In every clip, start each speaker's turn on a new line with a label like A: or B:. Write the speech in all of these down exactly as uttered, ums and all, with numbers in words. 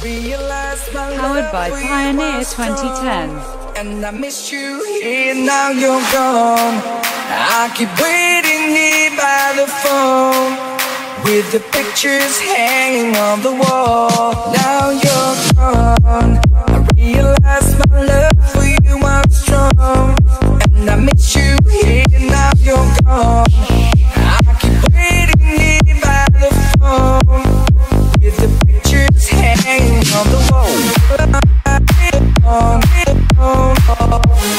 A: Powered by Pioneer twenty ten.
B: And I miss you here, now you're gone. I keep waiting here by the phone, with the pictures hanging on the wall. Now you're gone. I realize my love for you was strong, and I miss you here, now you're gone. I keep waiting here by the phone, with the pictures hanging on the wall. On, on, on.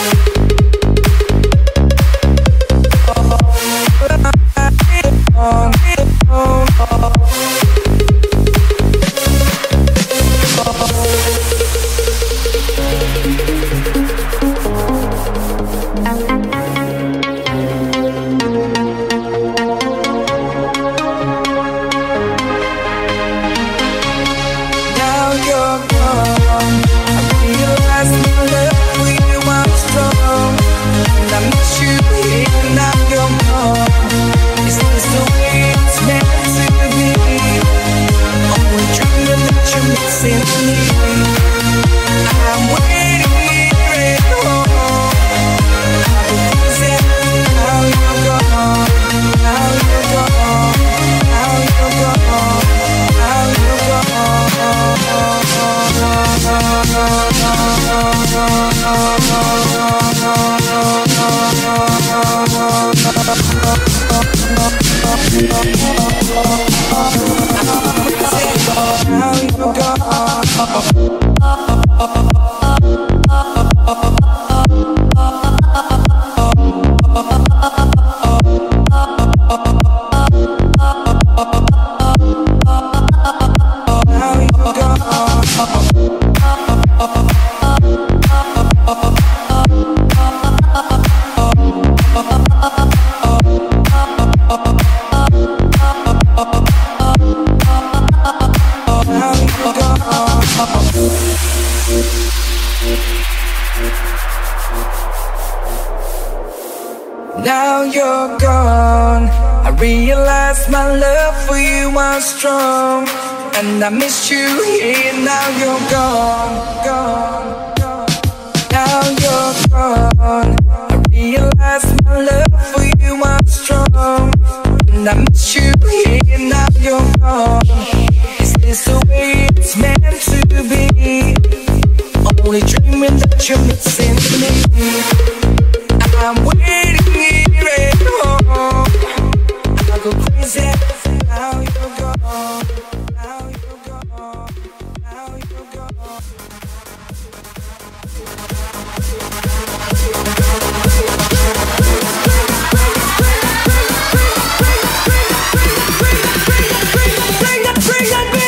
B: Now you're gone. I realize my love for you was strong, and I miss you here. Now you're gone, gone, gone. Now you're gone. I realize my love for you was strong, and I miss you here. Now you're gone. Is this the way it's meant to be? Only dreaming that you're missing me. I'm waiting here at home. I go crazy. Now you're gone. Now you're gone. Now you're gone. Bring that, bring that beat.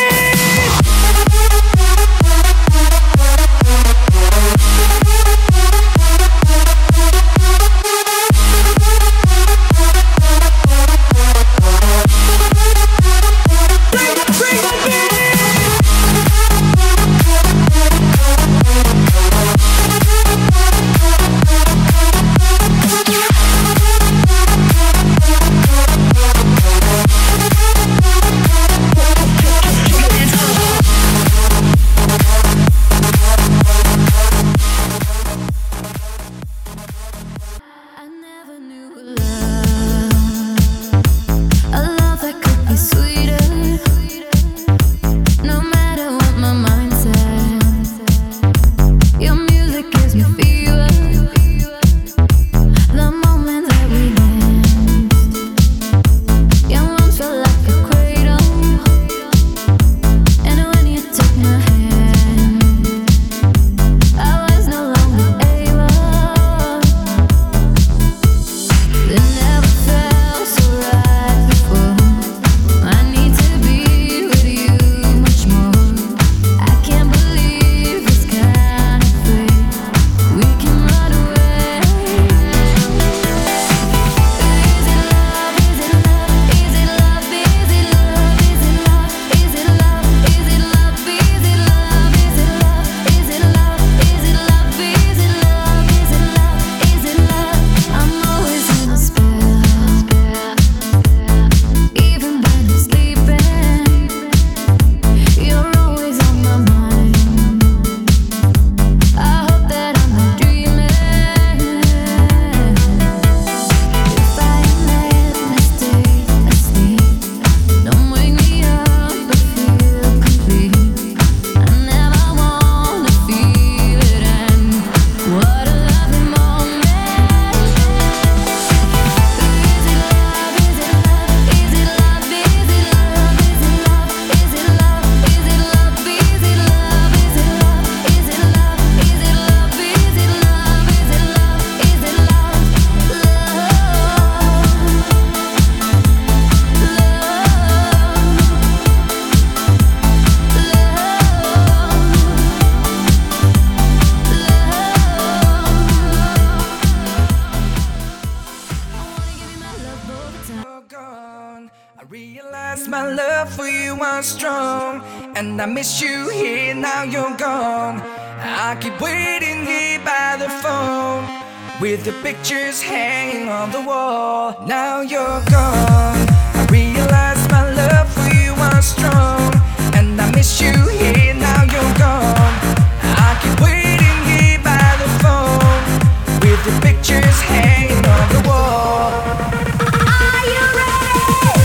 B: was strong, and I miss you here, now you're gone. I keep waiting here by the phone, with the pictures hanging on the wall. Now you're gone, I realize my love for you was strong, and I miss you here, now you're gone. I keep waiting here by the phone, with the pictures hanging on the wall.
C: Are you ready?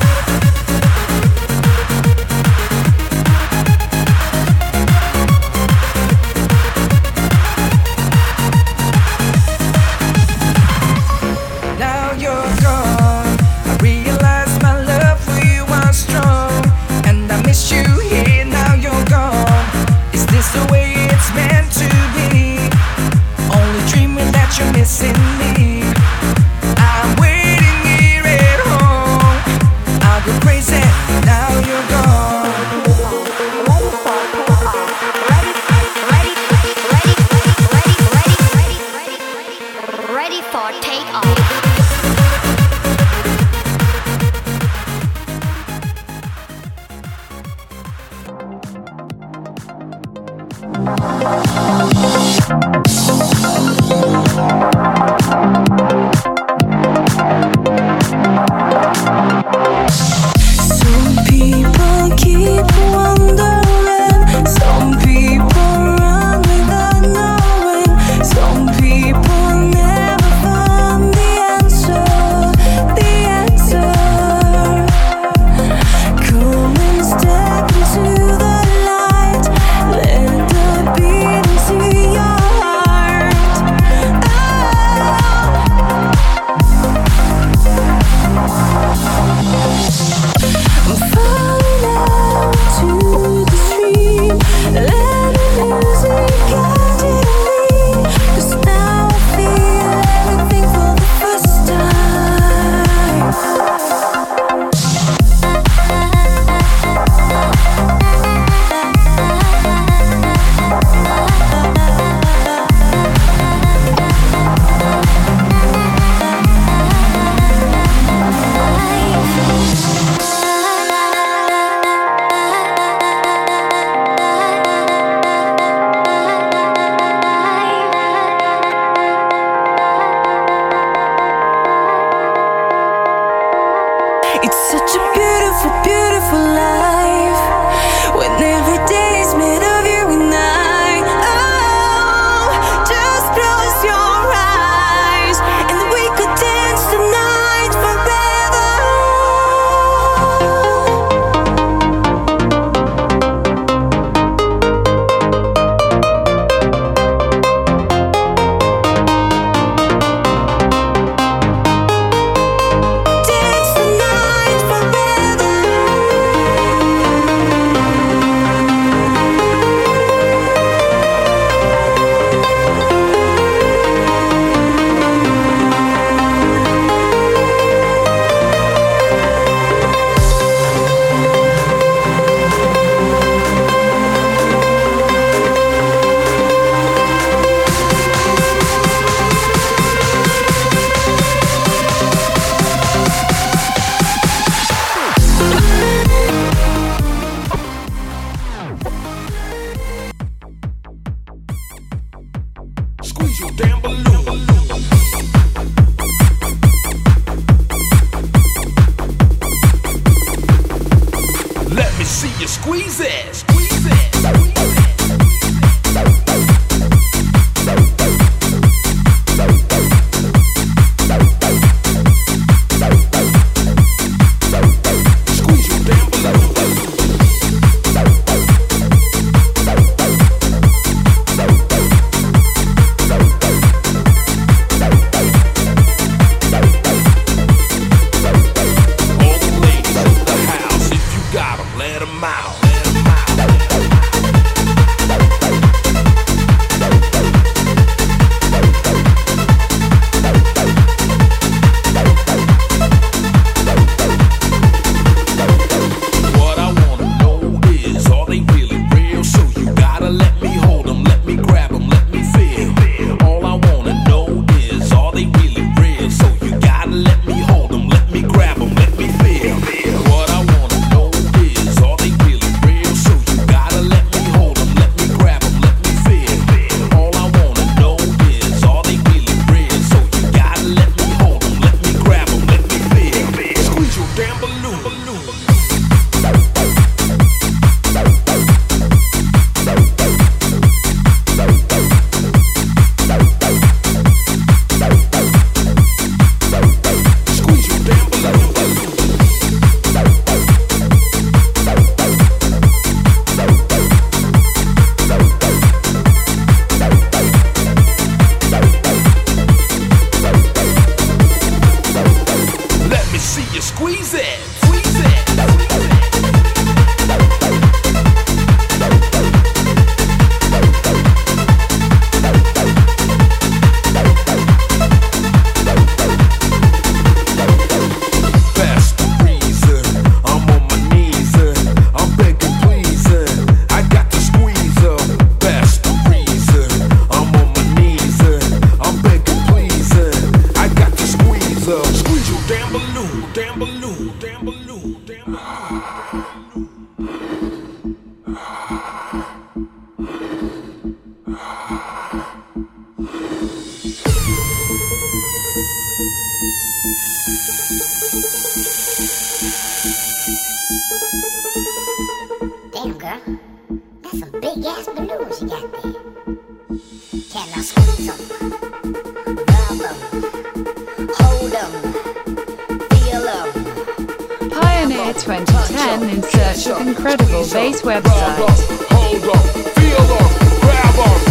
B: Now you're gone, I realize my love for you was strong, and I miss you here, now you're gone. Is this the way it's meant to be? Only dreaming that you're missing me. I'm waiting here at home, I'll go crazy, now you're gone.
C: Ready for takeoff.
D: Some people keep wondering, some people run without knowing, some people never find the answer, the answer. Come and step into the light, let the beat into your heart. I'm falling out to the stream, let the music guide me, 'cause now I feel everything for the first time. It's such a beautiful, beautiful life, when every day is made of you and I. Oh, just close your eyes, and we could dance the night forever. Dance the night forever.
E: Squeeze your damn balloon. Let me see you squeeze it. Squeeze it. Squeeze your damn balloon. All the ladies in the house, if you got 'em, let 'em out. Let 'em All they
C: Damn, girl. That's some big ass balloons you got there. Can I scoop them? Rub them? Hold them? Feel them?
A: Pioneer twenty ten in search of incredible bass website.
E: Hold up, feel up, grab 'em.